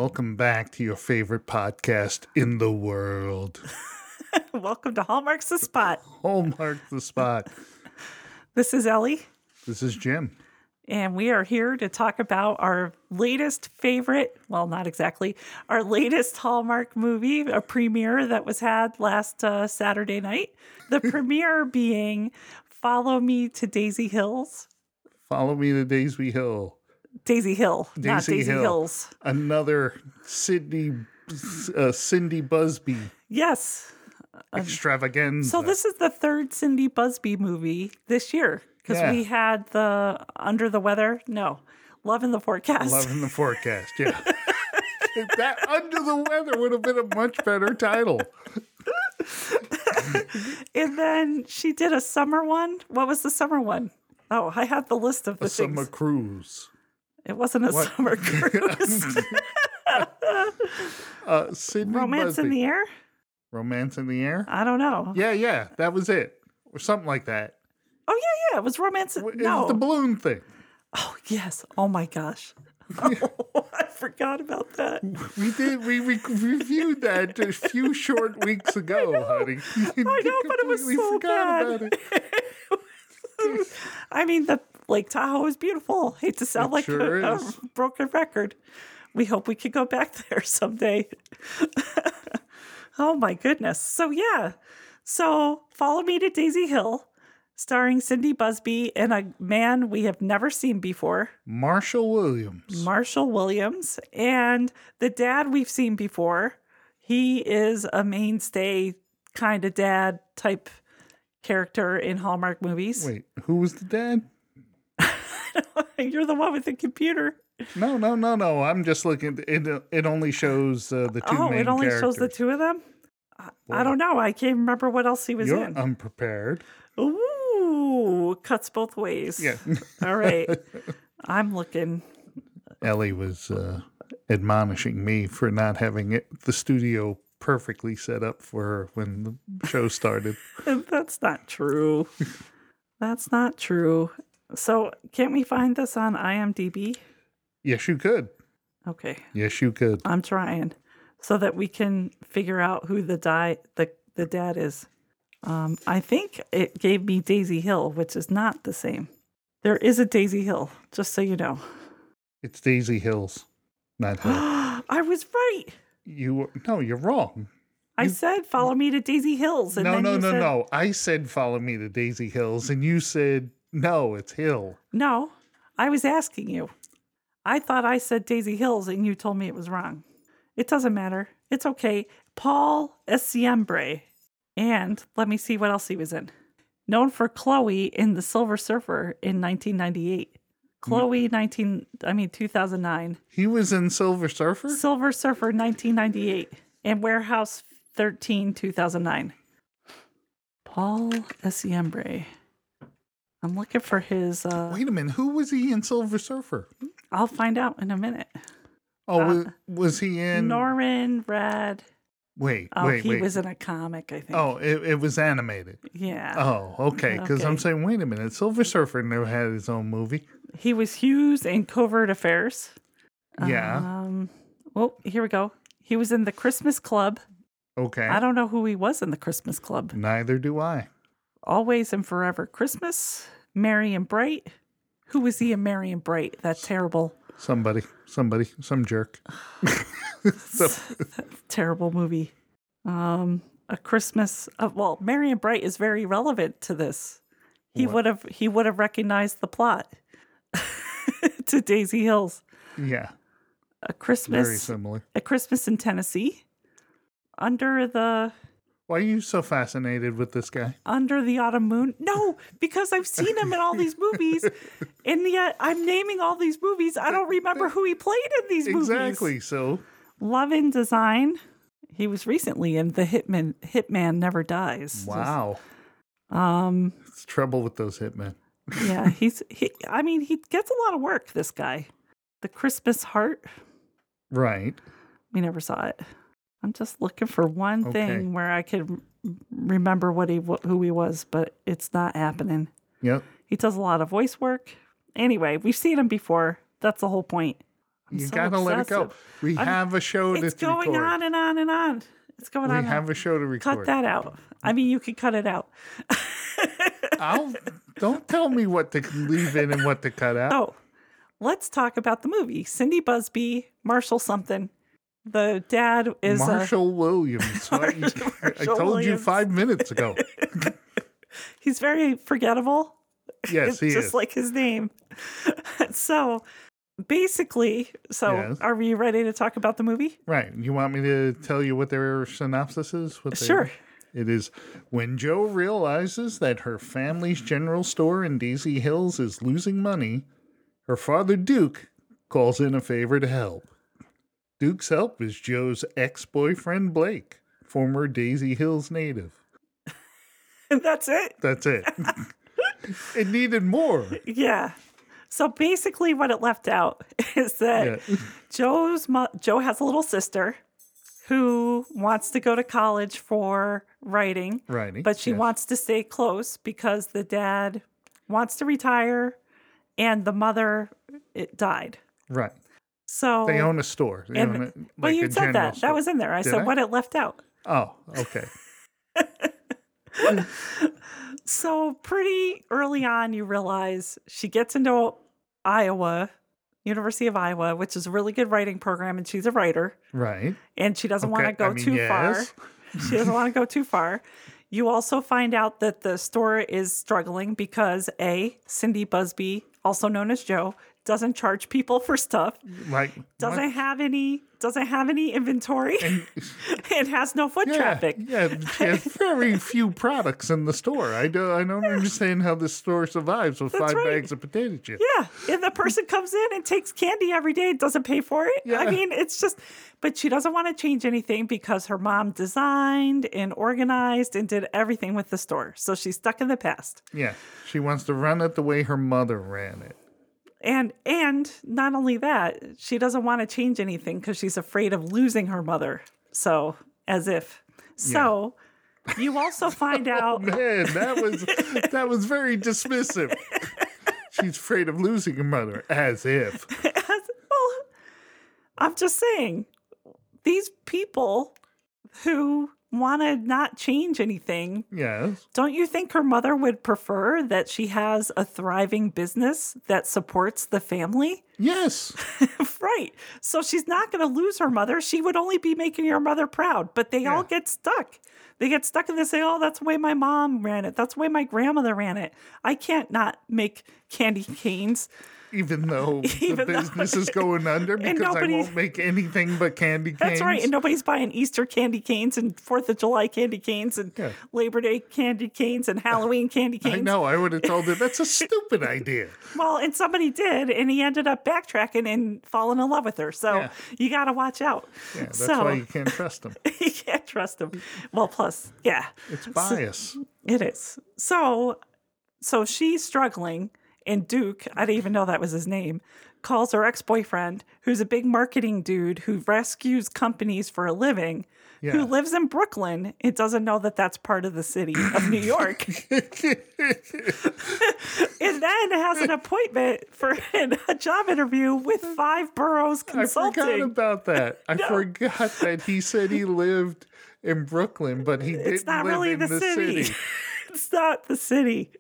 welcome back to your favorite podcast in the world. Welcome to Hallmark's The Spot. Hallmark the Spot. This is Ellie, This is Jim. and we are here to talk about our latest favorite, well, not exactly, our latest Hallmark movie, a premiere that was had last Saturday night. The premiere being Follow Me to Daisy Hills. Follow me to Daisy Hill. Daisy Hill, not Daisy Hill. Hills. Another Cindy Busby Yes. extravaganza. So this is the third Cindy Busby movie this year because Yeah. we had the Under the Weather. No, Love in the Forecast. Love in the Forecast, yeah. That Under the Weather would have been a much better title. And then she did a summer one. What was the summer one? Oh, I had the list of the A things. summer cruise. It wasn't a summer cruise. Cindy Romance Busby. in the Air? Romance in the Air? I don't know. Yeah, that was it. Or something like that. Oh, yeah. It was Romance. It No. was the balloon thing. Oh, yes. Oh, my gosh. Oh, I forgot about that. We reviewed that a few short weeks ago, honey. I know, but it was so bad. about it. I mean, the Lake Tahoe is beautiful. Hate to sound It like sure a is. broken record. We hope we could go back there someday. Oh my goodness. So Follow Me to Daisy Hill, starring Cindy Busby and a man we have never seen before, Marshall Williams. Marshall Williams, and the dad we've seen before. He is a mainstay kind of dad type character in Hallmark movies. Wait, who was the dad? You're the one with the computer. No. I'm just looking. It only shows the two Oh, main it only characters. shows the two of them? I don't know. I can't remember what else he was You're in. unprepared. Ooh, cuts both ways. Yeah. All right. I'm looking. Ellie was admonishing me for not having the studio perfectly set up for her when the show started. That's not true. That's not true. So, can't we find this on IMDb? Yes, you could. Okay. Yes, you could. I'm trying so that we can figure out who the dad is. I think it gave me Daisy Hill, which is not the same. There is a Daisy Hill, just so you know. It's Daisy Hills, not Hill. I was right. You're wrong. I said, follow me to Daisy Hills. And then you said, No. I said follow me to Daisy Hills, and you said no, it's Hill. No, I was asking you. I thought I said Daisy Hills, and you told me it was wrong. It doesn't matter. It's okay. Paul Essiembre. And let me see what else he was in. Known for Chloe in The Silver Surfer in 1998. Chloe 2009. He was in Silver Surfer? Silver Surfer 1998. And Warehouse 13 2009. Paul Essiembre. I'm looking for his... Wait a minute. Who was he in Silver Surfer? I'll find out in a minute. Oh, was he in... Norman Rad. Wait. He was in a comic, I think. Oh, it was animated. Yeah. Oh, okay. Because I'm Okay. saying, wait a minute. Silver Surfer never had his own movie. He was Hughes in Covert Affairs. Yeah. Oh, here we go. He was in The Christmas Club. Okay. I don't know who he was in The Christmas Club. Neither do I. Always and Forever Christmas. Merry and Bright. Who was he in Merry and Bright? That terrible, Somebody, some jerk. terrible movie. A Christmas. Well, Merry and Bright is very relevant to this. He would have recognized the plot to Daisy Hills. Yeah. A Christmas. Very similar. A Christmas in Tennessee. Under the Why are you so fascinated with this guy? Autumn Moon. No, because I've seen him in all these movies, and yet I'm naming all these movies. I don't remember who he played in these movies. Exactly. So, Love and Design. He was recently in The Hitman Never Dies. wow. It's trouble with those hitmen. Yeah, he gets a lot of work, this guy. The Christmas Heart. Right. We never saw it. I'm just looking for one Okay. thing where I could remember who he was, but it's not happening. Yep. He does a lot of voice work. Anyway, we've seen him before. That's the whole point. You so gotta let it go. obsessive. We have a show to It's going record. on and on and on. It's going We on. have a show to record. Cut that out. I mean, you could cut it out. Don't tell me what to leave in and what to cut out. Oh, let's talk about the movie. Cindy Busby, Marshall something. The dad is Marshall Williams. I told you Williams. 5 minutes ago. He's very forgettable. Yes, he just is. like his name. So basically, Yes. are we ready to talk about the movie? Right. You want me to tell you what their synopsis is? Sure. It is when Joe realizes that her family's general store in Daisy Hills is losing money, her father Duke calls in a favor to help. Duke's help is Joe's ex-boyfriend Blake, former Daisy Hills native. And that's it. That's it. It needed more. Yeah. So basically, what it left out is that Yeah. Joe has a little sister who wants to go to college for writing, Writing, but she yes. wants to stay close because the dad wants to retire and the mother died. Right. So They own a store. They own it, well, like you a said general that. store. That was in there. I Did said I? what it left out. Oh, okay. So pretty early on, you realize she gets into University of Iowa, which is a really good writing program, and she's a writer, Right. and she doesn't want to Okay, go I mean, too yes. far. She doesn't want to go too far. You also find out that the store is struggling because Cindy Busby, also known as Joe, doesn't charge people for stuff, Like doesn't have any inventory, it has no foot traffic. Yeah, she has very few products in the store. I don't understand how this store survives with 5 right. bags of potato chips. Yeah, and the person comes in and takes candy every day and doesn't pay for it. Yeah. I mean, it's just, but she doesn't want to change anything because her mom designed and organized and did everything with the store. So she's stuck in the past. Yeah, she wants to run it the way her mother ran it. And not only that, she doesn't want to change anything because she's afraid of losing her mother. So, as if. So, you also find out. Man, that was very dismissive. She's afraid of losing her mother, as if. Well, I'm just saying, these people who want to not change anything, Yes. don't you think her mother would prefer that she has a thriving business that supports the family? Yes. Right. So she's not going to lose her mother. She would only be making her mother proud. But they all get stuck. They get stuck and they say, oh, that's the way my mom ran it. That's the way my grandmother ran it. I can't not make candy canes. Even though Even the though- business is going under because I nobody- won't make anything but candy canes. That's right. And nobody's buying Easter candy canes and 4th of July candy canes and Yeah. Labor Day candy canes and Halloween candy canes. I know. I would have told her that's a stupid idea. Well, and somebody did, and he ended up backtracking and falling in love with her. So Yeah. you got to watch out. Yeah, that's So- why you can't trust them. You can't trust him. Well, plus, yeah, It's bias. it is. So she's struggling, and Duke, I didn't even know that was his name, calls her ex-boyfriend, who's a big marketing dude who rescues companies for a living, Yeah. who lives in Brooklyn and doesn't know that that's part of the city of New York. And then has an appointment for a job interview with 5 Boroughs I Consulting. forgot about that. I forgot that he said he lived in Brooklyn, but he It's didn't not live really in the city. It's not the city.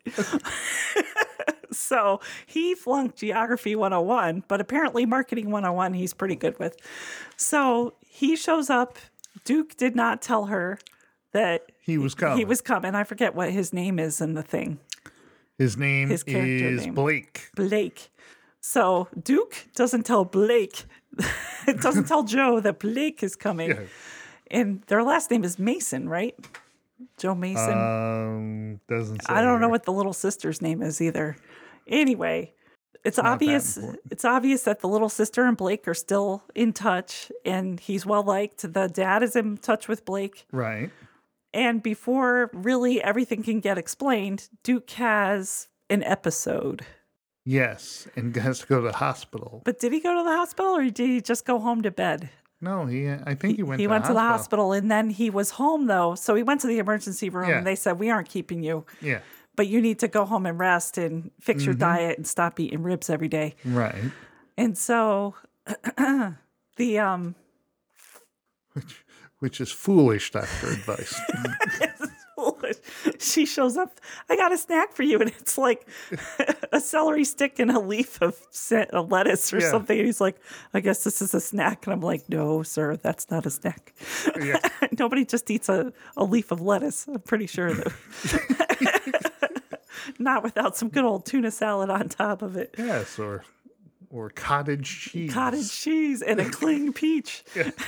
So he flunked Geography 101, but apparently Marketing 101 he's pretty good with. So he shows up. Duke did not tell her that He was coming. he was coming. I forget what his name is in the thing. His name his character is name. Blake. Blake. So Duke doesn't tell Blake, doesn't tell Joe that Blake is coming. Yeah. And their last name is Mason, right? Joe Mason. Doesn't say I don't know here. what the little sister's name is either. Anyway, it's not that obvious. important. It's obvious that the little sister and Blake are still in touch, and he's well liked. The dad is in touch with Blake, Right. and before really everything can get explained, Duke has an episode. Yes, and has to go to the hospital. But did he go to the hospital, or did he just go home to bed? No, I think he went. He to went the to the hospital. hospital, and then he was home though. So he went to the emergency room, Yeah. and they said, "We aren't keeping you, Yeah. but you need to go home and rest and fix Mm-hmm. your diet and stop eating ribs every day." Right. And so The which is foolish doctor advice. she shows up. I got a snack for you, and it's like a celery stick and a leaf of lettuce or Yeah. something. And he's like, "I guess this is a snack." And I'm like, "No, sir, that's not a snack. Yeah. Nobody just eats a leaf of lettuce. I'm pretty sure that." Not without some good old tuna salad on top of it. Yes, or cottage cheese. Cottage cheese and a cling peach.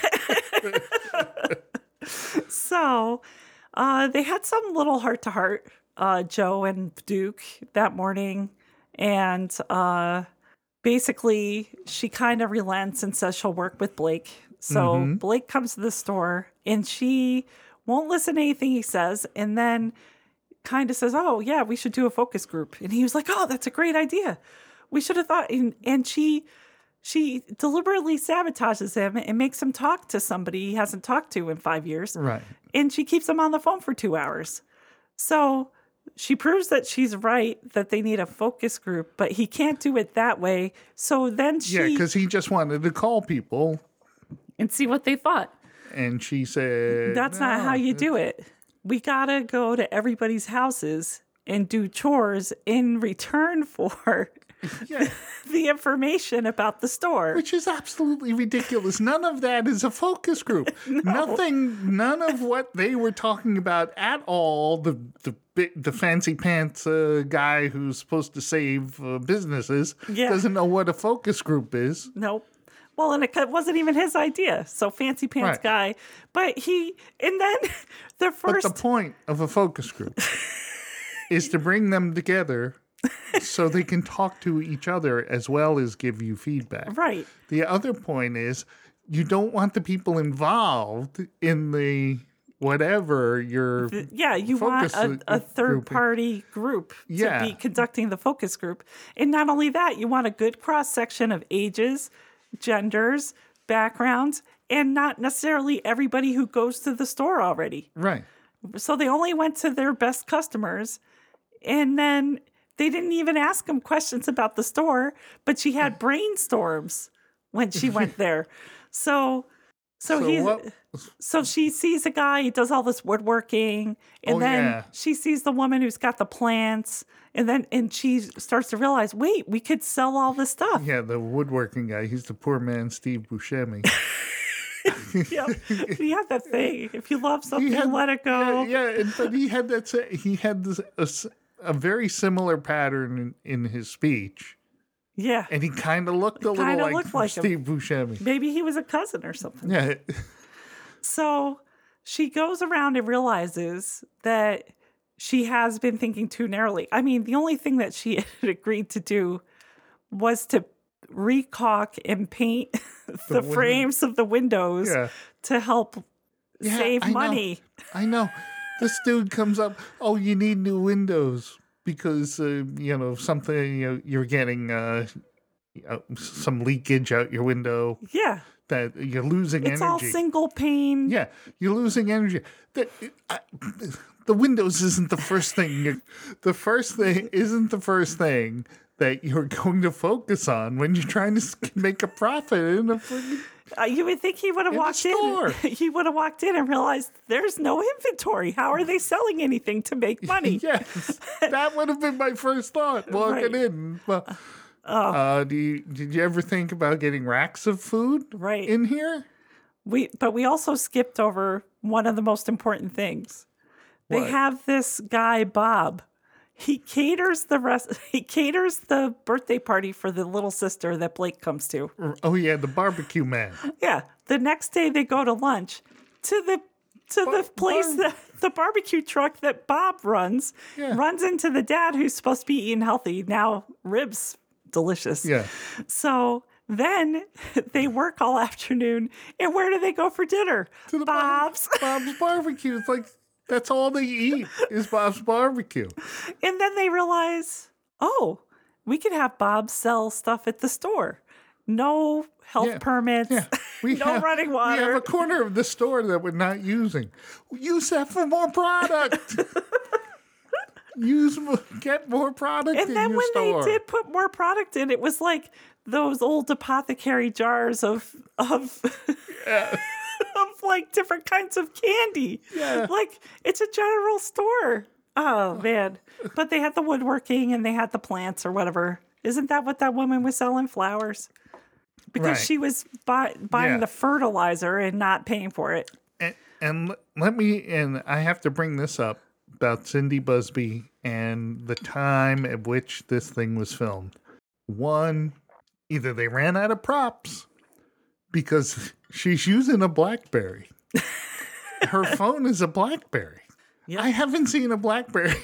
So they had some little heart to heart, Joe and Duke, that morning. And basically, she kind of relents and says she'll work with Blake. So Blake comes to the store and she won't listen to anything he says. And then kind of says, "Oh, yeah, we should do a focus group." And he was like, "Oh, that's a great idea. We should have thought." And she deliberately sabotages him and makes him talk to somebody he hasn't talked to in 5 years. Right. And she keeps him on the phone for 2 hours. So she proves that she's right, that they need a focus group, but he can't do it that way. So then Yeah, because he just wanted to call people, and see what they thought. and she said, That's not how you do it. We gotta go to everybody's houses and do chores in return for Yeah, the information about the store. which is absolutely ridiculous. None of that is a focus group. None of what they were talking about at all. The fancy pants guy who's supposed to save businesses Yeah. doesn't know what a focus group is. Nope. Well, and it wasn't even his idea. So fancy pants Right. guy, but and then the But first, the point of a focus group is to bring them together so they can talk to each other as well as give you feedback. right. The other point is you don't want the people involved in the whatever your Yeah, you want focus a third grouping. party group Yeah. to be conducting the focus group. And not only that, you want a good cross section of ages, genders, backgrounds, and not necessarily everybody who goes to the store already. Right. So they only went to their best customers, and then they didn't even ask them questions about the store, but she had brainstorms when she went there. So what- she sees a guy, he does all this woodworking, and Oh, then yeah. she sees the woman who's got the plants, and she starts to realize, wait, we could sell all this stuff. Yeah, the woodworking guy, he's the poor man Steve Buscemi. Yep. He had that thing. If you love something, let it go. But he had a very similar pattern in his speech. Yeah. And he kind of looked a little kinda like, looked like him. Steve Buscemi. Maybe he was a cousin or something. Yeah. So she goes around and realizes that she has been thinking too narrowly. I mean, the only thing that she had agreed to do was to recaulk and paint the window. frames of the windows Yeah. to help Yeah, save I know. money. I know. This dude comes up, "Oh, you need new windows because, something, you're getting some leakage out your window, Yeah. that you're losing It's energy." all single pane. Yeah, you're losing energy. The windows isn't the first thing. The first thing isn't the first thing that you're going to focus on when you're trying to make a profit in a freaking. You would think he would have In the walked store. in. He would have walked in and realized there's no inventory. How are they selling anything to make money? Yes, that would have been my first thought walking Right. in. Well, did you ever think about getting racks of food Right. in here? But we also skipped over one of the most important things. They What? have this guy Bob. He caters the birthday party for the little sister that Blake comes to. Oh yeah, the barbecue man. Yeah. The next day they go to lunch to the place that the barbecue truck that Bob runs Yeah. runs into the dad who's supposed to be eating healthy. Now ribs, delicious. Yeah. So then they work all afternoon, and where do they go for dinner? To the Bob's. Bob's barbecue. It's like that's all they eat is Bob's barbecue. And then they realize, oh, we could have Bob sell stuff at the store. No health Yeah. permits. Yeah, No running We have water. a corner of the store that we're not using. Use that for more product. Get more product And in then your when store. they did put more product in, it was like those old apothecary jars of Yeah. of like different kinds of candy. Yeah. Like it's a general store. Oh man. But they had the woodworking and they had the plants or whatever. Isn't that what that woman was selling? Flowers? Because Right. she was buying Yeah. the fertilizer and not paying for it. And I have to bring this up about Cindy Busby and the time at which this thing was filmed. One, either they ran out of props because she's using a BlackBerry. Her phone is a BlackBerry. Yep. I haven't seen a BlackBerry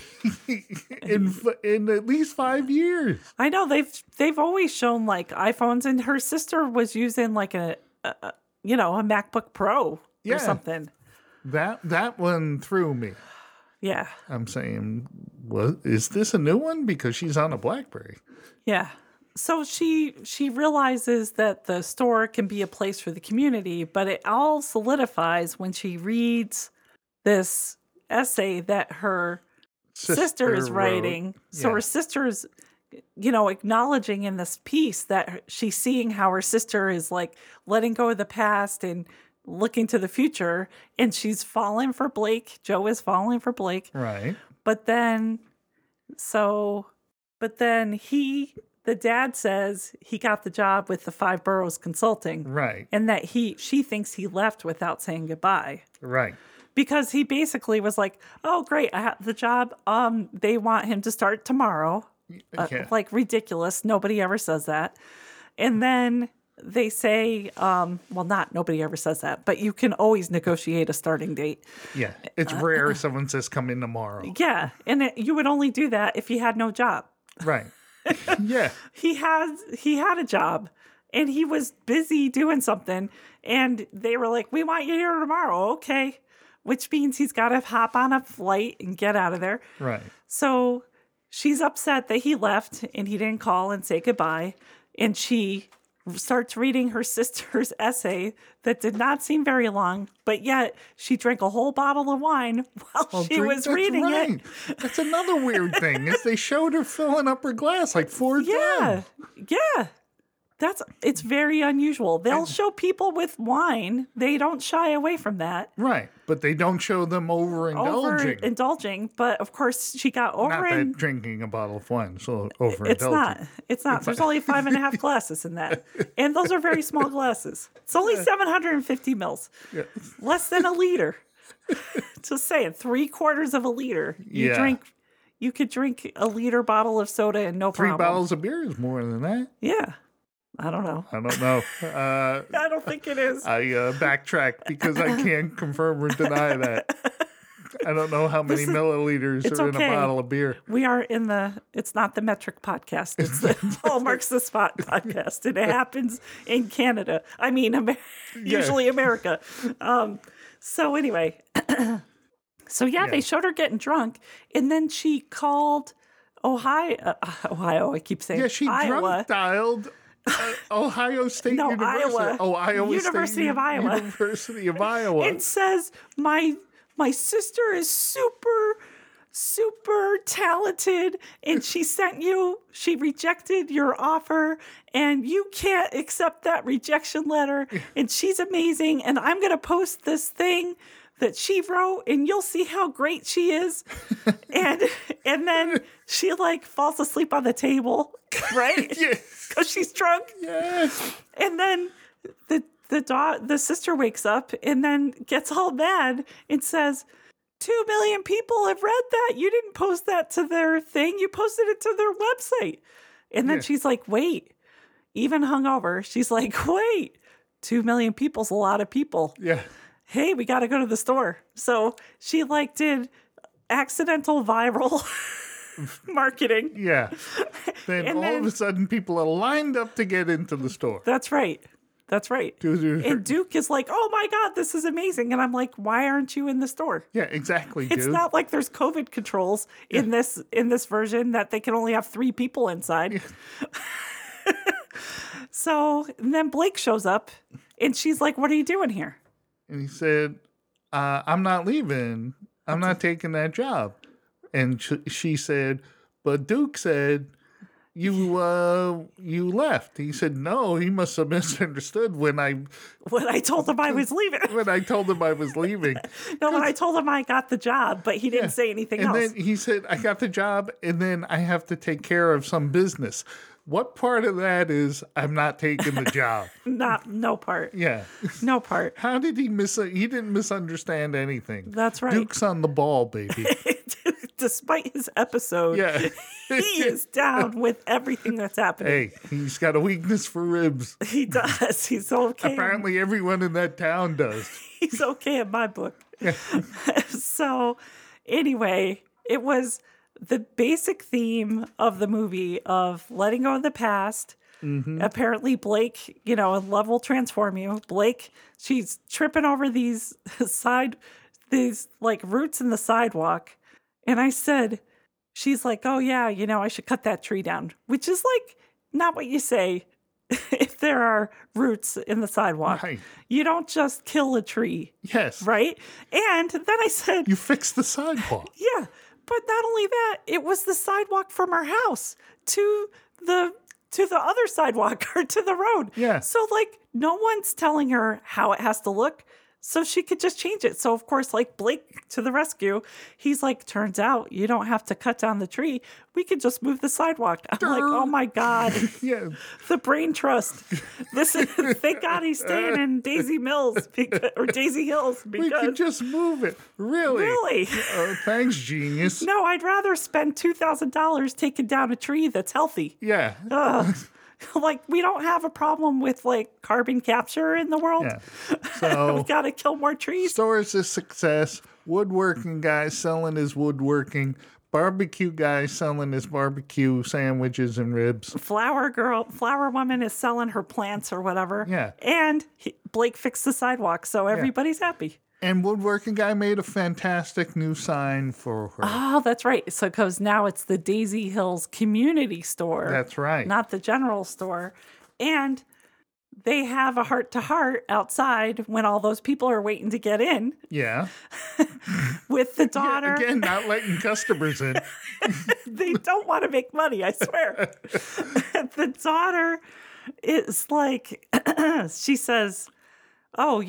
in at least 5 years. I know they've always shown like iPhones, and her sister was using like a MacBook Pro Yeah. or something. That one threw me. Yeah. I'm saying, is this a new one? Because she's on a BlackBerry. Yeah. So she realizes that the store can be a place for the community, but it all solidifies when she reads this essay that her sister is wrote. writing. So Yeah. her sister is, acknowledging in this piece that she's seeing how her sister is like letting go of the past and looking to the future, and she's falling for Blake. Joe is falling for Blake. Right. But then the dad says he got the job with the Five Boroughs Consulting, Right. and that she thinks he left without saying goodbye. Right. Because he basically was like, "Oh, great, I have the job. They want him to start tomorrow." Yeah. Like ridiculous. Nobody ever says that. And then they say, not nobody ever says that, but you can always negotiate a starting date. Yeah. It's rare someone says come in tomorrow. Yeah, and you would only do that if you had no job. Right. Yeah. He had a job, and he was busy doing something, and they were like, "We want you here tomorrow." Okay. Which means he's got to hop on a flight and get out of there. Right. So she's upset that he left and he didn't call and say goodbye. And she starts reading her sister's essay that did not seem very long, but yet she drank a whole bottle of wine while she was reading it. That's another weird thing is they showed her filling up her glass like 4 Yeah. times. Yeah. It's very unusual. They'll show people with wine. They don't shy away from that. Right. But they don't show them overindulging. Overindulging, but of course she got Not that drinking a bottle of wine, so overindulging. It's not. There's only 5.5 glasses in that. And those are very small glasses. It's only 750 mils. Yeah. Less than a liter. Just saying, 3/4 of a liter. You could drink a liter bottle of soda and no 3 problem. bottles of beer is more than that. Yeah. I don't know. I don't know. I don't think it is. I backtrack because I can't confirm or deny that. I don't know how many milliliters it's are in a okay. bottle of beer. We are it's not the metric podcast. It's the Paul Marks the Spot podcast. And it happens in Canada. I mean, usually America. So anyway, they showed her getting drunk. And then she called Ohio. I keep saying Yeah, she Iowa. drunk dialed Ohio State No, University. Iowa. Oh, Iowa University State of Iowa. University of Iowa. And says, my sister is super talented, and she rejected your offer, and you can't accept that rejection letter, and she's amazing, and I'm going to post this thing that she wrote, and you'll see how great she is. and then she like falls asleep on the table, right? Yes. Because she's drunk. Yes. And then the sister wakes up and then gets all mad and says, 2 million people have read that. You didn't post that to their thing. You posted it to their website. And then Yeah. she's like, wait, even hungover, she's like, wait, 2 million people's a lot of people. Yeah. Hey, we got to go to the store. So she like did accidental viral marketing. Yeah. Then And all of a sudden people are lined up to get into the store. That's right. Dude. And Duke is like, oh my God, this is amazing. And I'm like, why aren't you in the store? Yeah, exactly, dude. It's not like there's COVID controls in this version that they can only have 3 people inside. So and then Blake shows up and she's like, what are you doing here? And he said, I'm not leaving. I'm not taking that job. And she said, but Duke said, you left. He said, no, he must have misunderstood when I told him I was leaving. when I told him I was leaving. No, when I told him I got the job, but he didn't say anything And else. then he said, I got the job, and then I have to take care of some business. What part of that is I'm not taking the job? No part. Yeah. No part. How did he he didn't misunderstand anything. That's right. Duke's on the ball, baby. Despite his episode, Yeah. he is down with everything that's happening. Hey, he's got a weakness for ribs. He does. He's okay. Apparently everyone in that town does. He's okay in my book. So, anyway, it was the basic theme of the movie of letting go of the past. Mm-hmm. Apparently, Blake, love will transform you. Blake, she's tripping over these like roots in the sidewalk. And I said, she's like, oh yeah, I should cut that tree down, which is like not what you say if there are roots in the sidewalk. Right. You don't just kill a tree. Yes. Right? And then I said, You fix the sidewalk. yeah, but not only that, it was the sidewalk from our house to the other sidewalk or to the road. Yeah. So like no one's telling her how it has to look. So she could just change it. So of course, like Blake to the rescue, he's like, turns out you don't have to cut down the tree. We could just move the sidewalk. I'm like, oh my God. Yeah. The brain trust. This is thank God he's staying in Daisy Mills or Daisy Hills We because can just move it. Really? really. Thanks, genius. No, I'd rather spend $2,000 taking down a tree that's healthy. Yeah. Like we don't have a problem with like carbon capture in the world. Yeah. So We got to kill more trees. store's a success. Woodworking guy selling his woodworking. Barbecue guy selling his barbecue sandwiches and ribs. Flower woman is selling her plants or whatever. Yeah. And Blake fixed the sidewalk, so everybody's happy. And woodworking guy made a fantastic new sign for her. Oh, that's right. So, because now it's the Daisy Hills Community Store. That's right. Not the general store. And they have a heart-to-heart outside when all those people are waiting to get in Yeah. with the daughter. Again, not letting customers in. They don't want to make money, I swear. The daughter is like, she says, oh,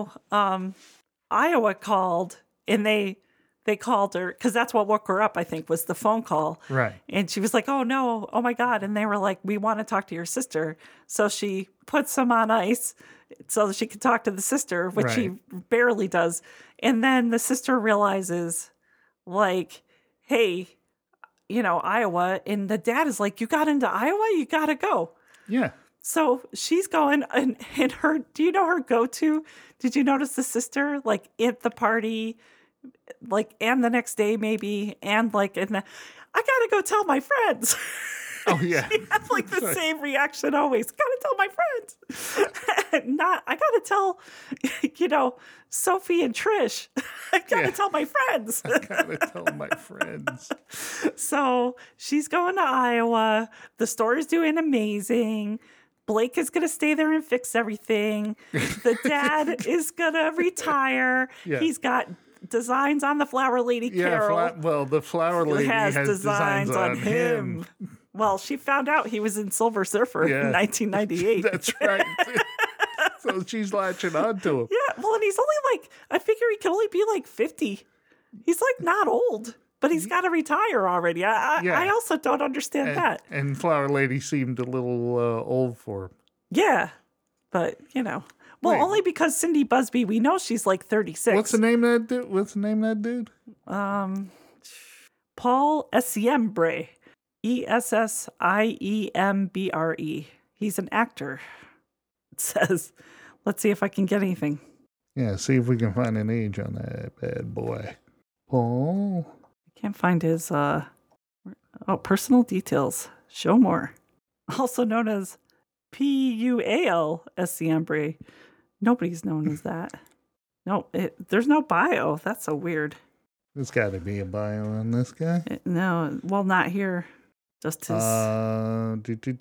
Iowa called and they called her because that's what woke her up, I think, was the phone call. Right. And she was like, oh no, oh my God. And they were like, we want to talk to your sister. So she puts him on ice so that she could talk to the sister, which she barely does. And then the sister realizes, like, hey, Iowa. And the dad is like, you got into Iowa? You got to go. Yeah. So she's going and her, do you know her go-to? Did you notice the sister like at the party, like, and the next day maybe, and like, I gotta go tell my friends. Oh, yeah. She has like the same reaction always. Gotta tell my friends. I gotta tell, Sophie and Trish. I gotta tell my friends. Gotta tell my friends. So she's going to Iowa. The store is doing amazing. Blake is going to stay there and fix everything. The dad is going to retire. Yeah. He's got designs on the Flower Lady Carol. The flower lady has designs on him. Well, she found out he was in Silver Surfer in 1998. That's right. So she's latching on to him. Yeah, well, and he's only like, I figure he can only be like 50. He's like not old, but he's got to retire already. I also don't understand that. And Flower Lady seemed a little old for him. Yeah, but Well, Wait. only because Cindy Busby, we know she's like 36. What's the name of that dude? Paul Essiembre. Essiembre. He's an actor. It says, let's see if I can get anything. Yeah, see if we can find an age on that bad boy. Paul. I can't find his personal details. Show more. Also known as Pual Essiembre. Nobody's known as that. No, there's no bio. That's so weird. There's got to be a bio on this guy. No, well, not here. Just his. Oh,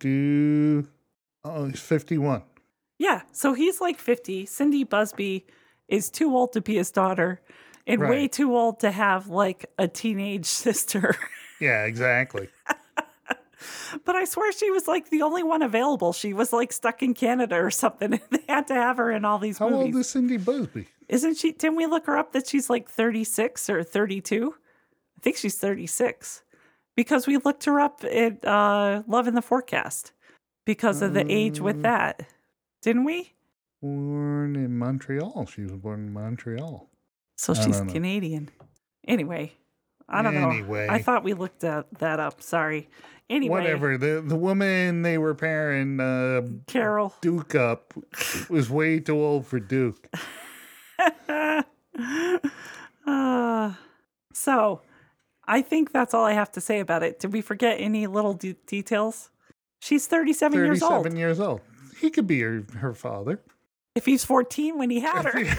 he's 51. Yeah, so he's like 50. Cindy Busby is too old to be his daughter and way too old to have like a teenage sister. Yeah, exactly. But I swear she was like the only one available. She was like stuck in Canada or something. And they had to have her in all these How movies. old is Cindy Busby? Isn't she? Didn't we look her up that she's like 36 or 32? I think she's 36 because we looked her up at Love in the Forecast because of the age with that. Didn't we? Born in Montreal. She was born in Montreal. So I she's don't know. Canadian. Anyway, I don't know. Anyway. I thought we looked that up. Sorry. Anyway. Whatever. The woman they were pairing Carol. Duke up was way too old for Duke. So, I think that's all I have to say about it. Did we forget any little details? She's 37 years old. 37 years old. He could be her father. If he's 14 when he had her.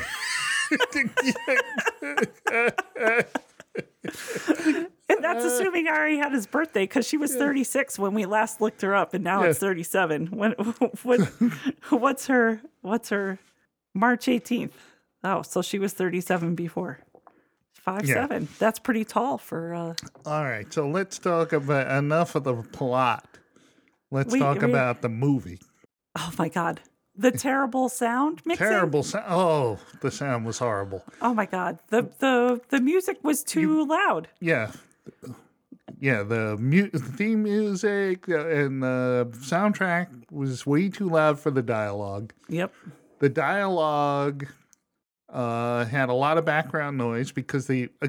And that's assuming I already had his birthday because she was 36 when we last looked her up, and now it's 37. What's her March 18th? Oh, so she was 37 before. 5'7". That's pretty tall for. All right, so let's talk about enough of the plot. Let's talk about the movie. Oh my God, the terrible sound mixing. Terrible sound. Oh, the sound was horrible. Oh my God, the music was too loud. Yeah. Yeah, the theme music and the soundtrack was way too loud for the dialogue. Yep. The dialogue had a lot of background noise because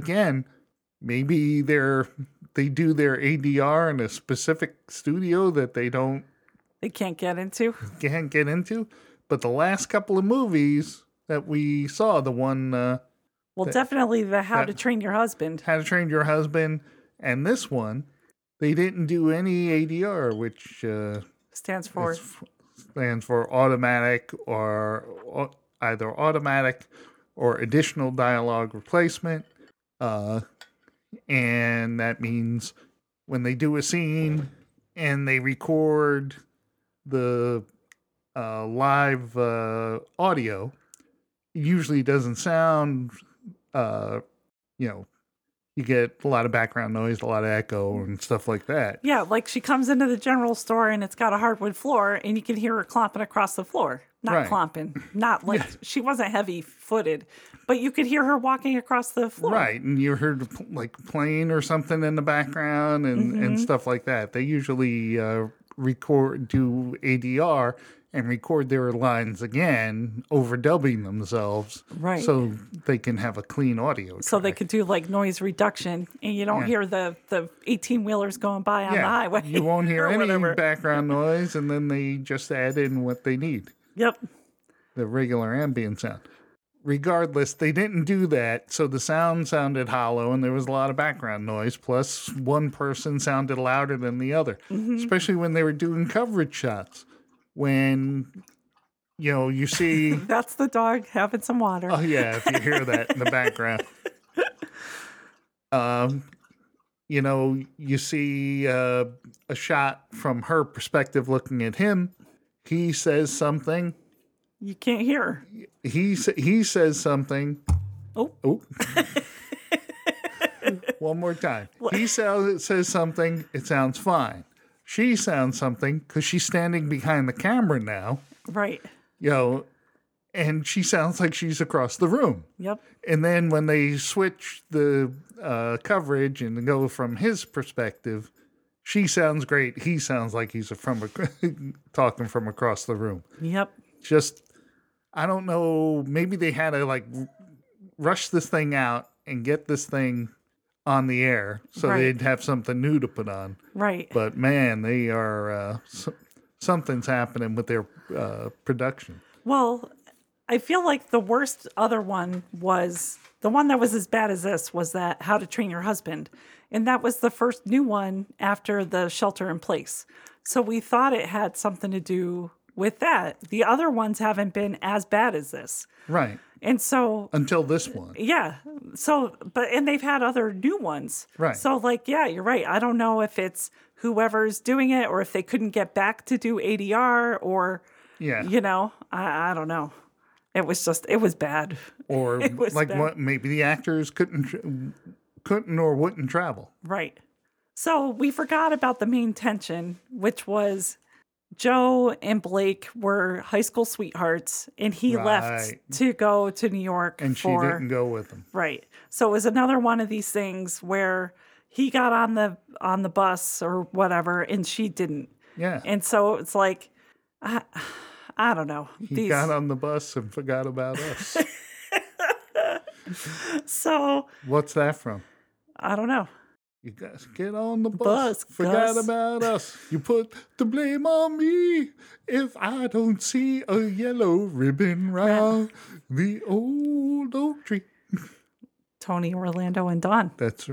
maybe they do their ADR in a specific studio that they can't get into. Can't get into. But the last couple of movies that we saw, the one definitely the How to Train Your Husband. How to Train Your Husband, and this one, they didn't do any ADR, which stands for automatic or either automatic or additional dialogue replacement. And that means when they do a scene and they record the live audio, it usually doesn't sound, you get a lot of background noise, a lot of echo and stuff like that. Yeah, like she comes into the general store and it's got a hardwood floor and you can hear her clomping across the floor. Not clomping. Not like she wasn't heavy-footed, but you could hear her walking across the floor. Right, and you heard like playing or something in the background and stuff like that. They usually do ADR and record their lines again, overdubbing themselves, right? So they can have a clean audio track. So they could do like noise reduction, and you don't hear the 18-wheelers going by on the highway. You won't hear any whatever. background noise, and then they just add in what they need. Yep. The regular ambient sound. Regardless, they didn't do that, so the sound sounded hollow, and there was a lot of background noise, plus one person sounded louder than the other, especially when they were doing coverage shots. When, you see... That's the dog having some water. Oh, yeah, if you hear that in the background. You see a shot from her perspective looking at him. He says something. You can't hear her. He says something. Oh. One more time. He says something. It sounds fine. She sounds something because she's standing behind the camera now. Right. And she sounds like she's across the room. Yep. And then when they switch the coverage and go from his perspective, she sounds great. He sounds like he's talking from across the room. Yep. Just, I don't know. Maybe they had to rush this thing out and get this thing on the air so they'd have something new to put on. Right. But man, they are something's happening with their production. Well, I feel like the worst other one was the one that was as bad as this was that How to Train Your Husband. And that was the first new one after the Shelter in Place. So we thought it had something to do with that. The other ones haven't been as bad as this. Right. And so until this one. Yeah. So and they've had other new ones. Right. So you're right. I don't know if it's whoever's doing it or if they couldn't get back to do ADR or I don't know. It was bad. Or bad. What maybe the actors couldn't or wouldn't travel. Right. So we forgot about the main tension, which was Joe and Blake were high school sweethearts, and he left Right. to go to New York And she didn't go with him. Right. So it was another one of these things where he got on the bus or whatever, and she didn't. Yeah. And so it's like, I don't know. He got on the bus and forgot about us. So What's that from? I don't know. You guys get on the Bus, forgot Gus. about us. You put the blame on me if I don't see a yellow ribbon round the old oak tree. Tony, Orlando, and Dawn. That's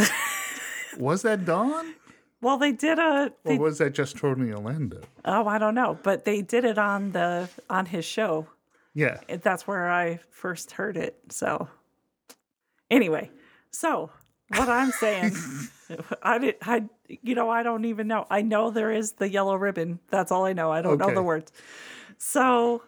was that Dawn? Well, they did Or was that just Tony Orlando? I don't know, but they did it on his show. Yeah. That's where I first heard it. So anyway, so what I'm saying, I don't even know. I know there is the yellow ribbon. That's all I know. I don't know Okay. the words. So,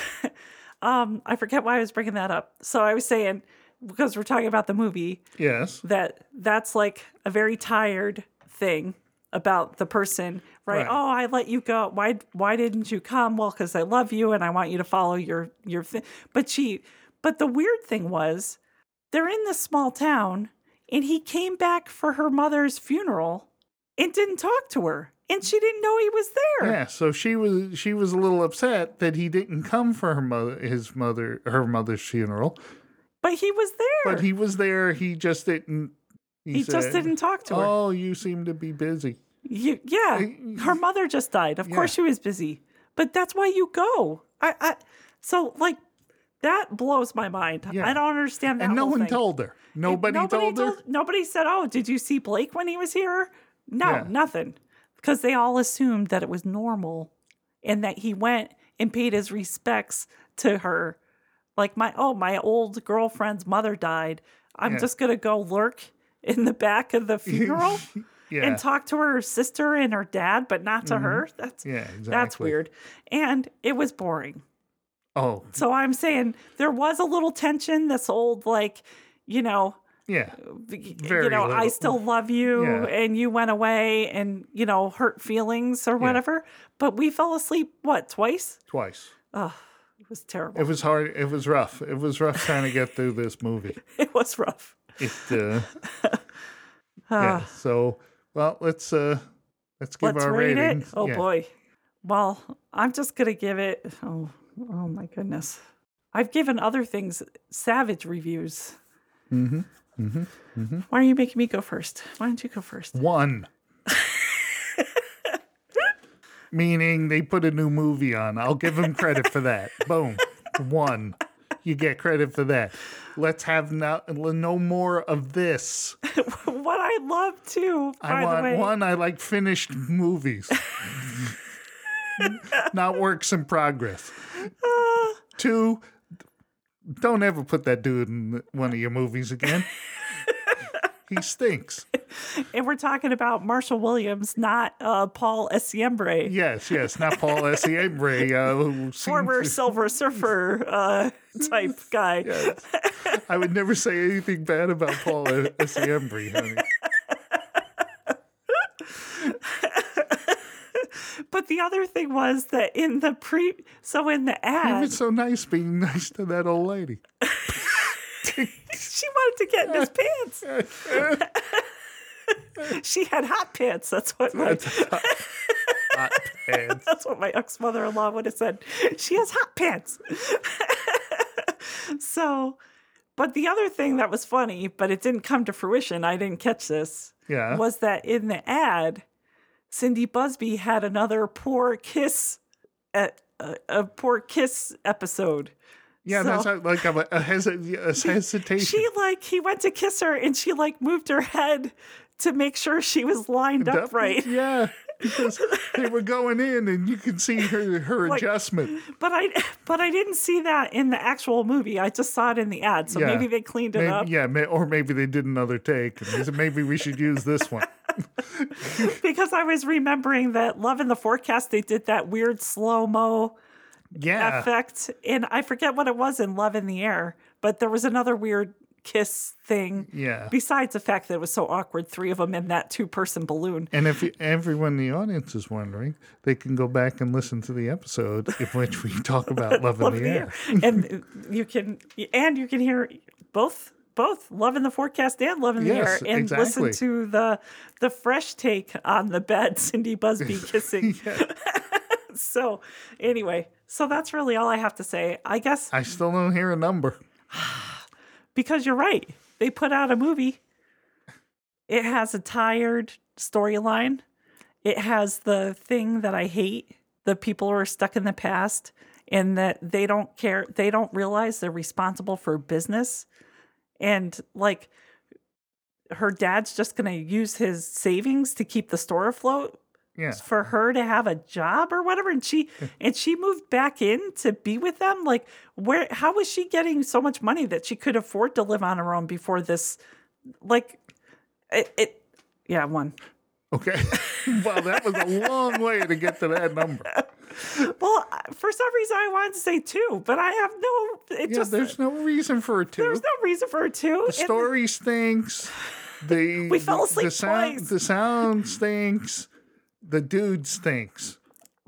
I forget why I was bringing that up. So I was saying, because we're talking about the movie, Yes. that's like a very tired thing about the person, right? Right. Oh, I let you go. Why didn't you come? Well, because I love you and I want you to follow your thing. But the weird thing was, they're in this small town, and he came back for her mother's funeral and didn't talk to her, and she didn't know he was there. Yeah, so she was a little upset that he didn't come for her mother's funeral. But he was there. But he was there. He just didn't. He just didn't talk to her. Oh, you seem to be busy. Yeah, her mother just died. Of course she was busy, but that's why you go. So like that blows my mind. Yeah. I don't understand that. And no whole one thing. told her. Nobody told her. Nobody said, "Oh, did you see Blake when he was here?" No, Yeah. nothing, because they all assumed that it was normal, and that he went and paid his respects to her. Like my old girlfriend's mother died. I'm Yeah. just gonna go lurk in the back of the funeral. Yeah. And talk to her sister and her dad, but not to her. That's exactly. That's weird. And it was boring. Oh, So I'm saying there was a little tension, this old yeah. Very I little. still love you Yeah. and you went away and, hurt feelings or whatever. But we fell asleep, twice? Twice. Oh, it was terrible. It was hard. It was rough. It was rough trying to get through this movie. It was rough. Yeah. So, well, let's give Let's our rate rating. it. Oh Yeah. boy. Well, I'm just gonna give it. Oh my goodness. I've given other things savage reviews. Why are you making me go first? Why don't you go first? 1. Meaning they put a new movie on. I'll give them credit for that. Boom. 1. You get credit for that. Let's have no more of this. What I love too, by the way. I like finished movies. Not works in progress. 2, don't ever put that dude in one of your movies again. He stinks. And we're talking about Marshall Williams, not Paul Essiembre, Yes, not Paul Essiembre, who former Silver Surfer type guy. Yes. I would never say anything bad about Paul Essiembre, honey. But the other thing was that in the He ad, was so nice being nice to that old lady. she wanted to get in his pants. She had hot pants. That's what Hot pants. that's what my ex-mother-in-law would have said. She has hot pants. So, but the other thing that was funny, but it didn't come to fruition, I didn't catch this, Yeah. was that in the ad, Cindy Busby had another poor kiss a poor kiss episode. Yeah, So- that's like a hesitation. He went to kiss her and she moved her head to make sure she was lined up right. Yeah, because they were going in and you can see her Like- adjustment. But I didn't see that in the actual movie. I just saw it in the ad. So Yeah. maybe they cleaned it up. Yeah, or maybe they did another take and they said, maybe we should use this one. Because I was remembering that Love in the Forecast, they did that weird slow-mo Yeah. effect. And I forget what it was in Love in the Air, but there was another weird kiss thing. Yeah. Besides the fact that it was so awkward, 3 of them in that 2-person balloon. And if everyone in the audience is wondering, they can go back and listen to the episode in which we talk about Love in the Air. And you can hear both Love in the Forecast and Love in the Air, and exactly. listen to the fresh take on the bed, Cindy Busby kissing. So anyway, that's really all I have to say. I guess I still don't hear a number. because you're right. They put out a movie. It has a tired storyline. It has the thing that I hate, the people who are stuck in the past and that they don't care. They don't realize they're responsible for business. And like her dad's just going to use his savings to keep the store afloat. Yeah. For her to have a job or whatever, and she moved back in to be with them. Like, how was she getting so much money that she could afford to live on her own before this? Like, one. Okay. Well, that was a long way to get to that number. Well, for some reason I wanted to say 2, but I have no. There's no reason for a 2. There's no reason for a 2. The story stinks. We fell asleep twice. The sound stinks. The dude stinks.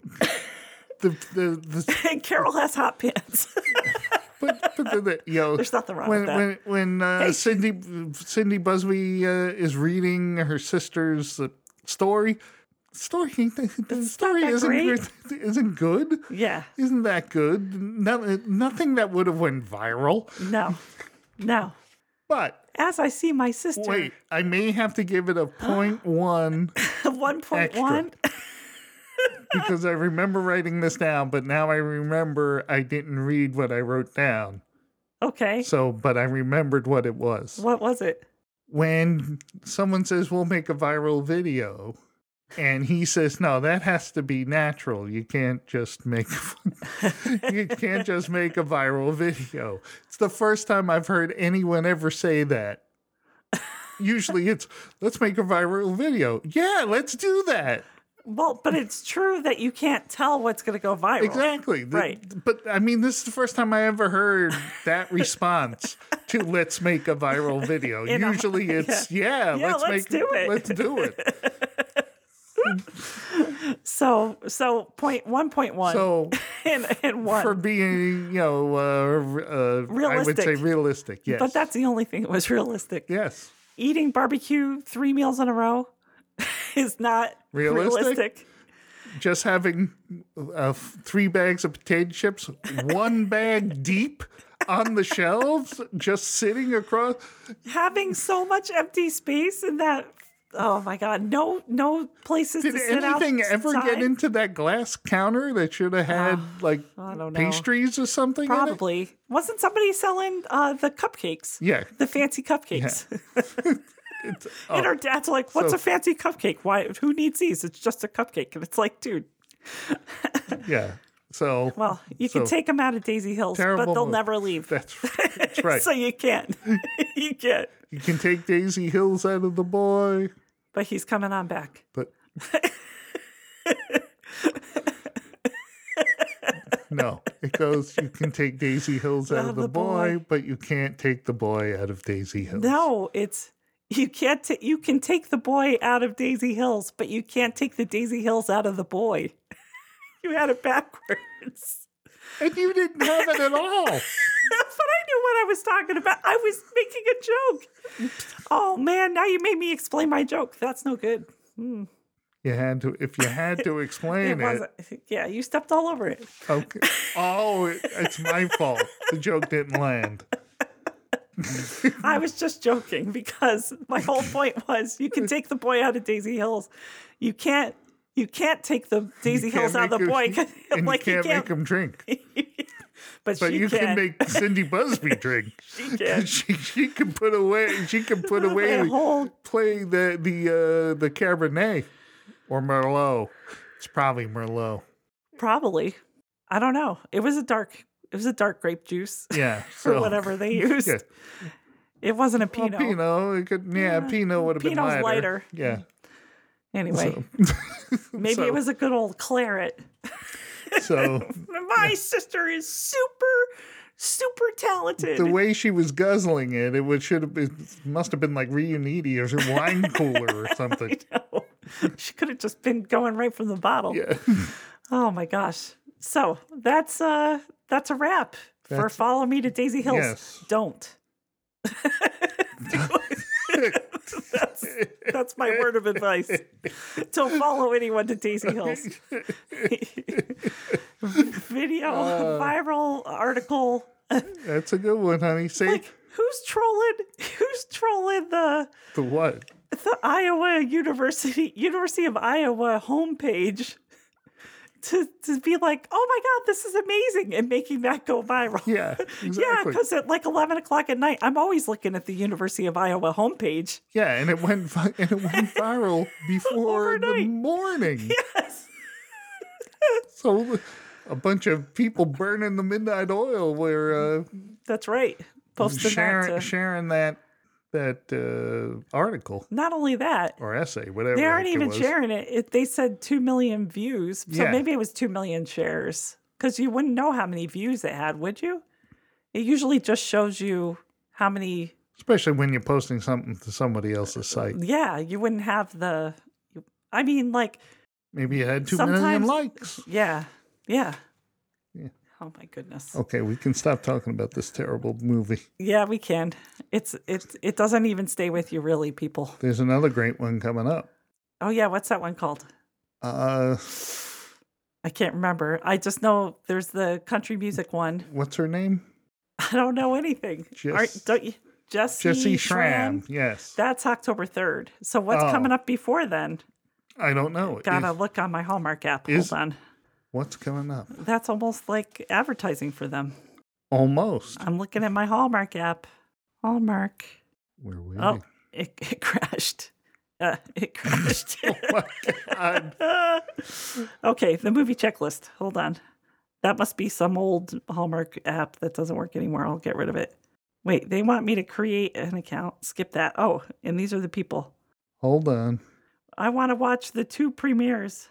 And Carol has hot pants. but there's nothing wrong with that. When Cindy Busby is reading her sister's story. The story isn't good. Yeah, isn't that good? Nothing that would have went viral. No. But as I see my sister. Wait, I may have to give it a 0.1. 1.1. Because I remember writing this down, but now I remember I didn't read what I wrote down. Okay. But I remembered what it was. What was it? When someone says, we'll make a viral video, and he says, no, that has to be natural. You can't just make a viral video. It's the first time I've heard anyone ever say that. Usually it's, let's make a viral video. Yeah, let's do that. Well, but it's true that you can't tell what's going to go viral. Exactly. Right. But I mean, this is the first time I ever heard that response to let's make a viral video. Usually it's, let's do it. Let's do it. So 1.1. So and 1 for being, realistic. I would say realistic. Yes. But that's the only thing that was realistic. Yes. Eating barbecue 3 meals in a row is not realistic. Just having 3 bags of potato chips, 1 bag deep on the shelves, just sitting across. Having so much empty space in that. Oh my God! No places to sit outside. Did anything ever get into that glass counter that should have had I don't know. pastries or something? Probably. Wasn't somebody selling the cupcakes? Yeah, the fancy cupcakes. Yeah. And her dad's like, "What's a fancy cupcake? Why? Who needs these? It's just a cupcake." And it's like, dude. Yeah. So. Well, you can take them out of Daisy Hills, but they'll never leave. That's right. So you can't. You can't. You can take Daisy Hills out of the boy. But he's coming on back. But no, it goes, you can take Daisy Hills out of the boy, but you can't take the boy out of Daisy Hills. No, it's, you can't, you can take the boy out of Daisy Hills, but you can't take the Daisy Hills out of the boy. You had it backwards. And you didn't have it at all. But I knew what I was talking about. I was making a joke. Oh man, now you made me explain my joke. That's no good. You had to, if you had to explain it. Yeah, you stepped all over it. Okay. Oh, it's my fault. The joke didn't land. I was just joking because my whole point was you can take the boy out of Daisy Hills. You can't take the Daisy Hills out of the boy. And like, you can't make him drink. But you can make Cindy Busby drink. She can. She can put away. She can put away. Play the Cabernet or Merlot. It's probably Merlot. Probably. I don't know. It was a dark grape juice. Yeah. For whatever they used. Yeah. It wasn't a Pinot. Pinot. Pinot would have been Pinot's lighter. Yeah. Anyway, maybe it was a good old claret. So my sister is super talented. The way she was guzzling it, must have been like Reuniti or wine cooler or something. I know. She could have just been going right from the bottle. Yeah. Oh my gosh. So that's a wrap for Follow Me to Daisy Hills. Yes. Don't. That's my word of advice. Don't follow anyone to Daisy Hills. Video, viral article. That's a good one, honey. Say Like, who's trolling the what? the Iowa University of Iowa homepage to be like, oh my God, this is amazing, and making that go viral. Yeah, exactly. Yeah, because at like 11 o'clock at night, I'm always looking at the University of Iowa homepage. Yeah, and it went viral before the Overnight. morning. Yes. So a bunch of people burning the midnight oil were That's right. Posting sharing that article not only that, or essay, whatever. they aren't it even was. sharing it. They said 2 million views. So Yeah. maybe it was 2 million shares. Because you wouldn't know how many views it had, would you? It usually just shows you how many. Especially when you're posting something to somebody else's site. Yeah, you wouldn't have the. I mean, like, Maybe it had 2 million Sometimes- likes. yeah. Yeah. Oh my goodness. Okay, we can stop talking about this terrible movie. Yeah, we can. It doesn't even stay with you, really, people. There's another great one coming up. Oh yeah, what's that one called? Uh, I can't remember. I just know there's the country music one. what's her name? I don't know anything. Don't you? Jesse Schramm. Yes. That's October 3rd. So what's Oh. coming up before then? I don't know. Gotta look on my Hallmark app. is- Hold on. What's coming up? That's almost like advertising for them. Almost. I'm looking at my Hallmark app. Hallmark. We're waiting. Oh, it crashed. It crashed. Oh my God. Okay, the movie checklist. Hold on. That must be some old Hallmark app that doesn't work anymore. I'll get rid of it. Wait, they want me to create an account. Skip that. Oh, and these are the people. Hold on. I want to watch the 2 premieres.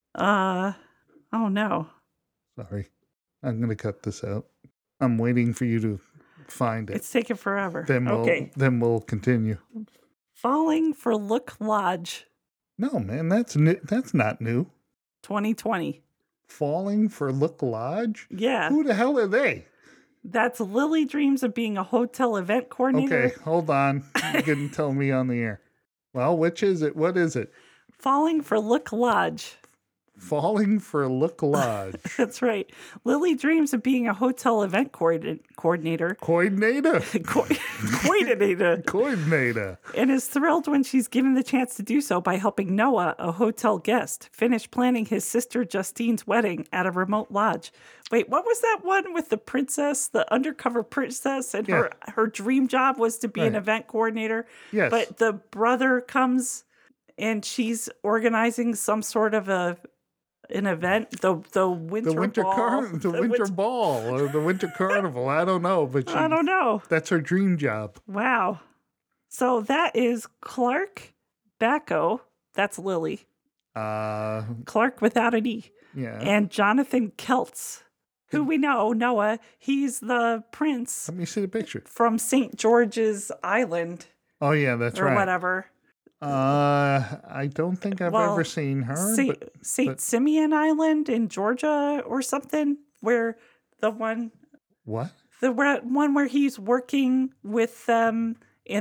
Oh no. Sorry. I'm going to cut this out. I'm waiting for you to find it. It's taking forever. Then we'll continue. Falling for Look Lodge No, man, that's new. That's not new. 2020. Falling for Look Lodge? Yeah. Who the hell are they? That's Lily dreams of being a hotel event coordinator. Okay, hold on. You couldn't tell me on the air. Well, which is it? What is it? Falling for Look Lodge. Falling for Look Lodge. That's right. Lily dreams of being a hotel event coordinator. Coordinator. Coordinator. And is thrilled when she's given the chance to do so by helping Noah, a hotel guest, finish planning his sister Justine's wedding at a remote lodge. Wait, what was that one with the princess, the undercover princess, and her dream job was to be an event coordinator? Yes. But the brother comes and she's organizing some sort of an event, the winter ball. The winter ball or the winter carnival. I don't know, but I don't know. That's her dream job. Wow. So that is Clark Bacco. That's Lily. Clark without an E. Yeah. And Jonathan Keltz, who we know, Noah, he's the prince Let me see the picture. from St. George's Island Oh yeah, that's or right. whatever. I don't think I've ever seen her. St. Simeon Island in Georgia or something, where the one What? one where he's working with them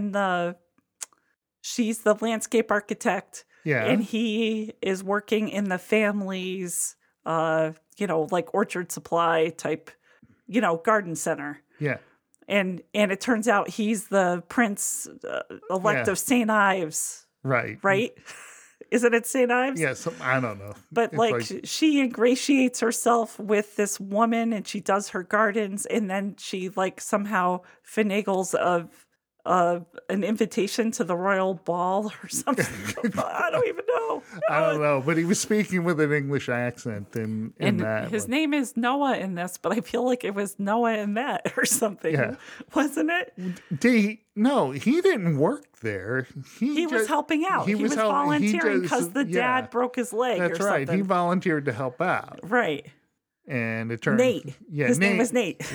she's the landscape architect. Yeah. And he is working in the family's, like Orchard Supply type, garden center. Yeah. And it turns out he's the prince elect of St. Ives, Right. right? Isn't it St. Ives? Yeah. I don't know. But It's she ingratiates herself with this woman and she does her gardens and then she somehow finagles an invitation to the royal ball or something. I don't even know. I don't know, but he was speaking with an English accent in that. His name is Noah in this, but I feel like it was Noah in that or something. Yeah. Wasn't it? No, he didn't work there. He was helping out. He was volunteering because the dad broke his leg That's or right. something. He volunteered to help out. Right. And it turned Nate. Yeah, His name was Nate.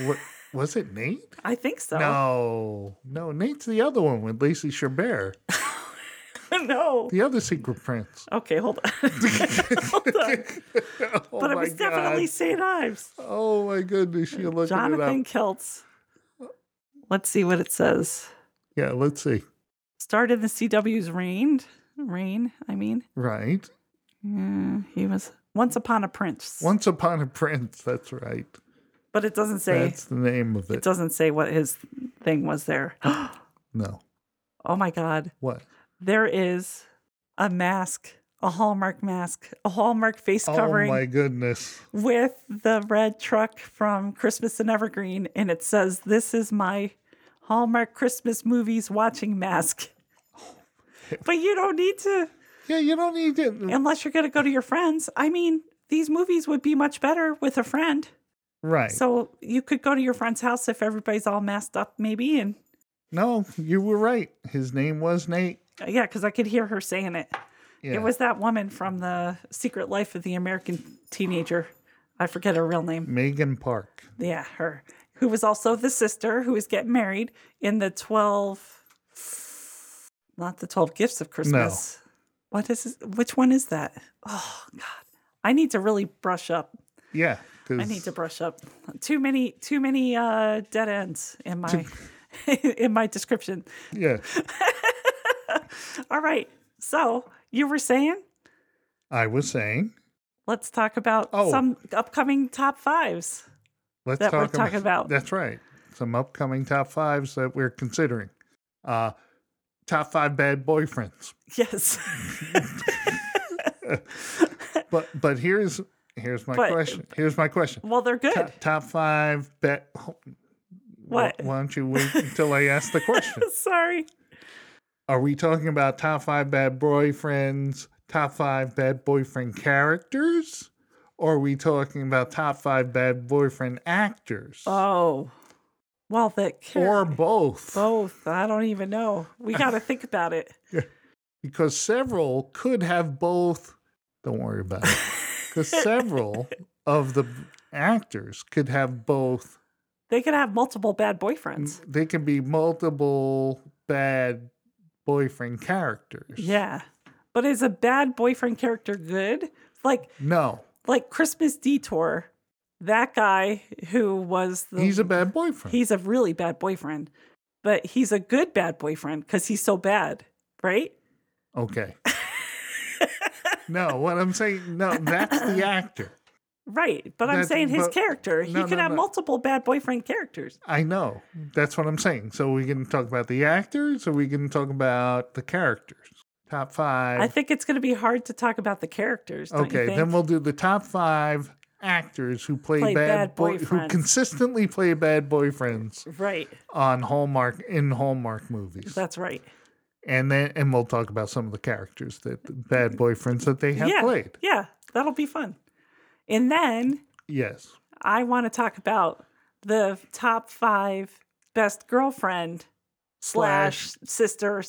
Was it Nate? I think so. No, Nate's the other one with Lacey Chabert, No. the other secret prince. Okay, hold on. Hold on. Oh But it my was definitely God. St. Ives. Oh my goodness, you're looking Jonathan it up. Kiltz. Let's see what it says. Yeah, let's see. Started the CW's reign, I mean. Right. He was Once Upon a Prince. Once Upon a Prince, that's right. But it doesn't say. That's the name of It it. doesn't say what his thing was there. No. Oh my God. What? There is a mask, a Hallmark mask, a Hallmark face covering Oh my goodness. with the red truck from Christmas in Evergreen. And it says, "This is my Hallmark Christmas movies watching mask." But you don't need to, Yeah, you don't need to. unless you're going to go to your friends. I mean, these movies would be much better with a friend. Right. So you could go to your friend's house if everybody's all masked up, maybe. And No, you were right. His name was Nate. yeah, because I could hear her saying it. Yeah. It was that woman from The Secret Life of the American Teenager. I forget her real name. Megan Park. Yeah, her. Who was also the sister who was getting married in the 12, not the 12 Gifts of Christmas. What is this? Which one is that? Oh, God. I need to really brush up. Yeah. I need to brush up. Too many dead ends in my in my description. Yeah. All right. So you were saying, I was saying, let's talk about Oh. some upcoming top fives. let's That we're talk talking about. That's right. Some upcoming top fives that we're considering. Top 5 bad boyfriends. Yes. But here's my But- question. Here's my question. Well, they're good. Top 5 bad. What? Why don't you wait until I ask the question? Sorry. Are we talking about top 5 bad boyfriends, top 5 bad boyfriend characters, or are we talking about top 5 bad boyfriend actors, Oh. Well, or both? both. I don't even know. We got to think about it. Because several could have both. Don't worry about it. Because several of the actors could have both. They could have multiple bad boyfriends. They can be multiple bad boyfriend characters. Yeah. But is a bad boyfriend character good? Like No, Christmas Detour, that guy who was he's a bad boyfriend. he's a really bad boyfriend, but he's a good bad boyfriend because he's so bad, right? Okay. No, what I'm saying, no, that's the actor. Right. But I'm That's- saying his but- character, he no, could no, have no. multiple bad boyfriend characters. I know. That's what I'm saying. So we can talk about the actors or we can talk about the characters. Top 5. I think it's going to be hard to talk about the characters. Don't you Okay, think? then we'll do the top 5 actors who play Play bad who boyfriends. consistently play bad boyfriends Right. on Hallmark movies. That's right. And we'll talk about some of the characters the bad boyfriends that they have yeah. played. Yeah. That'll be fun. And then Yes. I want to talk about the top 5 best girlfriend / sister /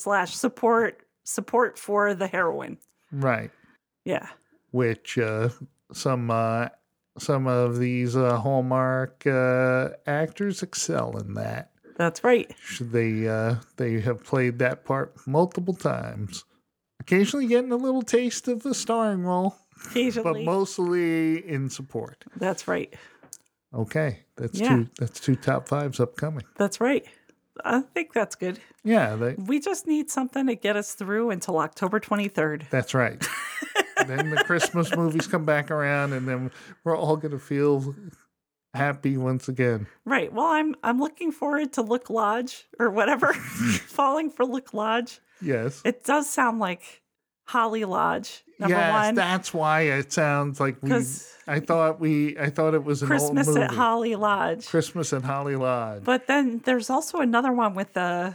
support for the heroine. Right. Yeah. Which some of these Hallmark actors excel in that. That's right. They have played that part multiple times, occasionally getting a little taste of a starring role, but Occasionally. mostly in support. That's right. Okay, that's Yeah. two top 5s upcoming. That's right. I think that's good. Yeah, We just need something to get us through until October 23rd. that's right. Then the Christmas movies come back around, and then we're all gonna feel happy once again. Right. Well, I'm looking forward to Look Lodge or whatever. Falling for Look Lodge. Yes. It does sound like Holly Lodge, number Yes, one. that's why it sounds like we. 'Cause I thought it was an Christmas old movie. at Holly Lodge. Christmas at Holly Lodge. But then there's also another one with the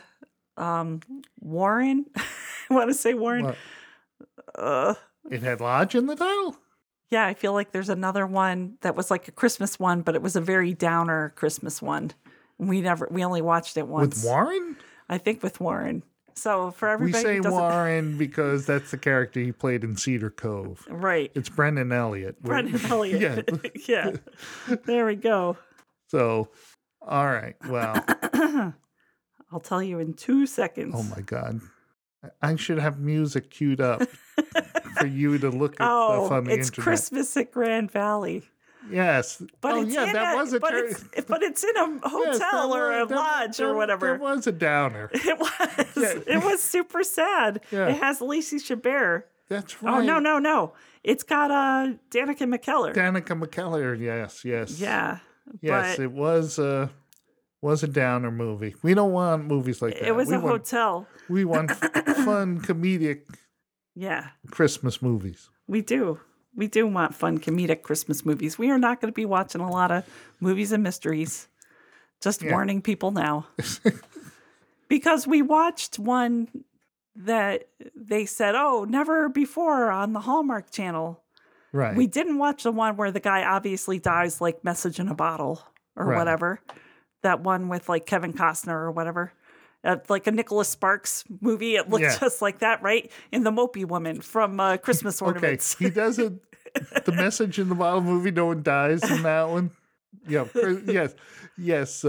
Warren. I want to say Warren. What? Uh, It had Lodge in the title. yeah, I feel like there's another one that was like a Christmas one, but it was a very downer Christmas one. We only watched it once. With Warren? I think with Warren. So for We everybody say who doesn't, Warren because that's the character he played in Cedar Cove. right? It's Brendan Elliott. Brendan Elliott. Yeah. Yeah. There we go. So, All right. Well, I'll tell you in 2 seconds. oh my God. I should have music queued up for you to look at Oh, stuff on the it's internet. Christmas at Grand Valley. Yes. But oh, it's yeah, in that a, was a but, tur- it's in a hotel or a lodge or whatever. That was a downer. It was. Yeah. It was super sad. Yeah. It has Lacey Chabert. That's right. Oh, no. It's got Danica McKellar. Danica McKellar. Yes. Yeah. Yes, but it was a downer movie. We don't want movies like that. it was we a want, hotel. We want fun, comedic Yeah, Christmas movies. we do. We do want fun, comedic Christmas movies. We are not going to be watching a lot of movies and mysteries. Just warning people now. Because we watched one that they said, oh, never before on the Hallmark Channel. Right. We didn't watch the one where the guy obviously dies like Message in a Bottle or Right. whatever. That one with like Kevin Costner or whatever. Like a Nicholas Sparks movie. It looked Yeah. just like that, right? In The Mopey Woman from Christmas Okay. Ornaments. He doesn't. The Message in the Bottle movie, no one dies in that one. Yeah. Yes.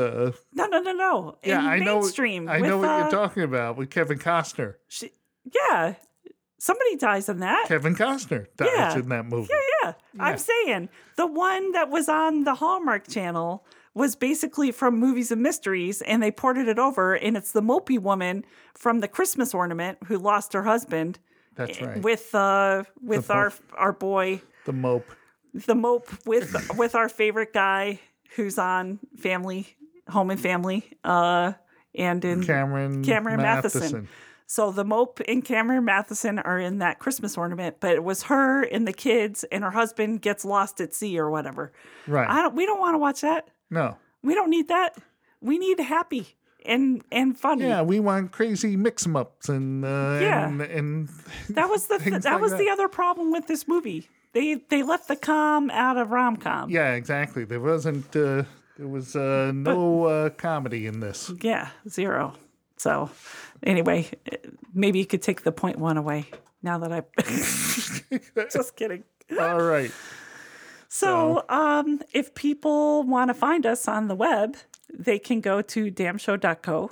No. Yeah, In I know. mainstream. I know with, what you're talking about with Kevin Costner. Yeah. Somebody dies in that. Kevin Costner dies Yeah. in that movie. Yeah. I'm saying the one that was on the Hallmark Channel was basically from Movies and Mysteries, and they ported it over, and it's the Mopey Woman from The Christmas Ornament who lost her husband. That's right. With our boy, The Mope. the Mope, with our favorite guy who's on Home and Family, and in Cameron Matheson. So the Mope and Cameron Matheson are in that Christmas Ornament, but it was her and the kids, and her husband gets lost at sea or whatever. Right. We don't want to watch that. No. We don't need that. We need happy and funny. Yeah, we want crazy mix-em-ups and Yeah. and That was the things that like was that. the other problem with this movie. They left the com out of rom-com. Yeah, exactly. There wasn't there was no comedy in this. Yeah, zero. So anyway, maybe you could take the point one away now that I just kidding. All right. So, if people want to find us on the web, they can go to damshow.co.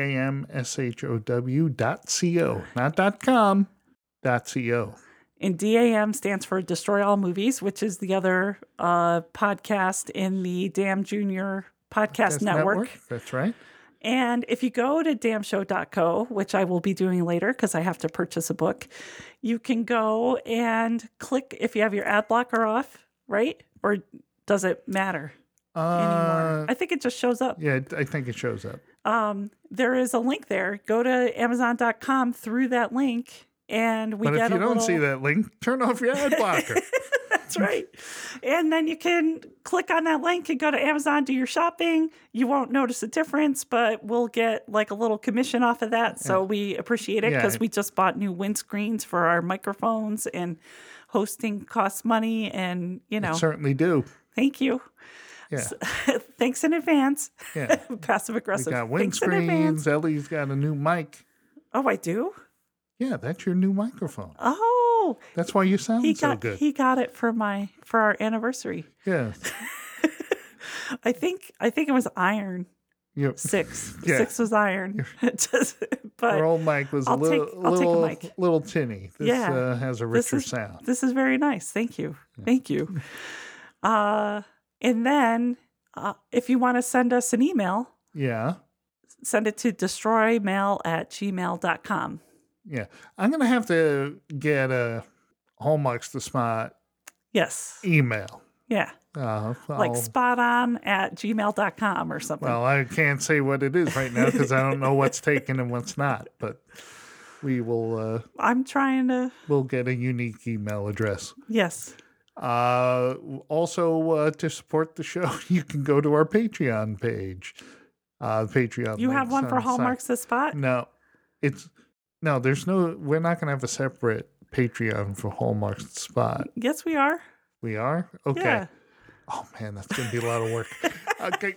DAMSHOW.co, not .com, .co. And DAM stands for Destroy All Movies, which is the other podcast in the Damn Junior Podcast Network. That's right. And if you go to damshow.co, which I will be doing later because I have to purchase a book, you can go and click if you have your ad blocker off, right? Or does it matter anymore? I think it just shows up. Yeah, I think it shows up. There is a link there. Go to Amazon.com through that link, and we But get if you a don't little... see that link, turn off your ad blocker. That's right. And then you can click on that link and go to Amazon, do your shopping. You won't notice a difference, but we'll get like a little commission off of that. So we appreciate it because we just bought new windscreens for our microphones, and hosting costs money, and Certainly do. thank you. Yeah. Thanks in advance. Yeah. Passive We aggressive. got Thanks in advance. windscreens. Ellie's got a new mic. Oh, I do? Yeah, that's your new microphone. Oh, That's why you sound so good. he got it for our anniversary. Yeah. I think it was iron. Yep. 6. Yeah. 6 was iron. But Our old mic was I'll take a mic. little tinny. This Yeah. has a This richer is- sound. This is very nice. Thank you. Thank you. And then if you want to send us an email, Yeah. send it to destroymail@gmail.com. Yeah. I'm going to have to get a Hallmarks the Spot Yes. email. Yeah. Like I'll- spoton@gmail.com or something. well, I can't say what it is right now because I don't know what's taken and what's not, but we will I'm trying to, we'll get a unique email address. yes. Also, to support the show, you can go to our Patreon page. Patreon. You have links one on for the side. Hallmarks the Spot? No, we're not going to have a separate Patreon for Hallmarks the Spot. Yes, we are. We are? Okay. Yeah. Oh man, that's going to be a lot of work. Okay.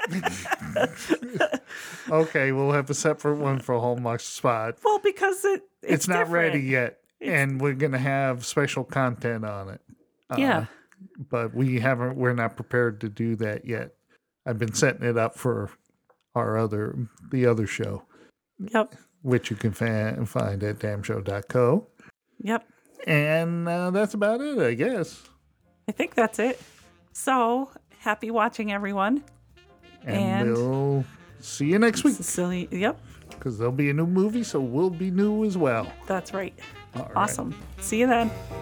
Okay, we'll have a separate one for Hallmarks the Spot. Well, because It's not ready different. yet, and we're going to have special content on it. Yeah. But we're not prepared to do that yet. I've been setting it up for the other show, Yep. which you can find at damshow.co. Yep. And that's about it, I guess. I think that's it. So happy watching, everyone. And we'll see you next week. Silly. Yep. Because there'll be a new movie, so we'll be new as well. That's right. All right. Awesome. See you then.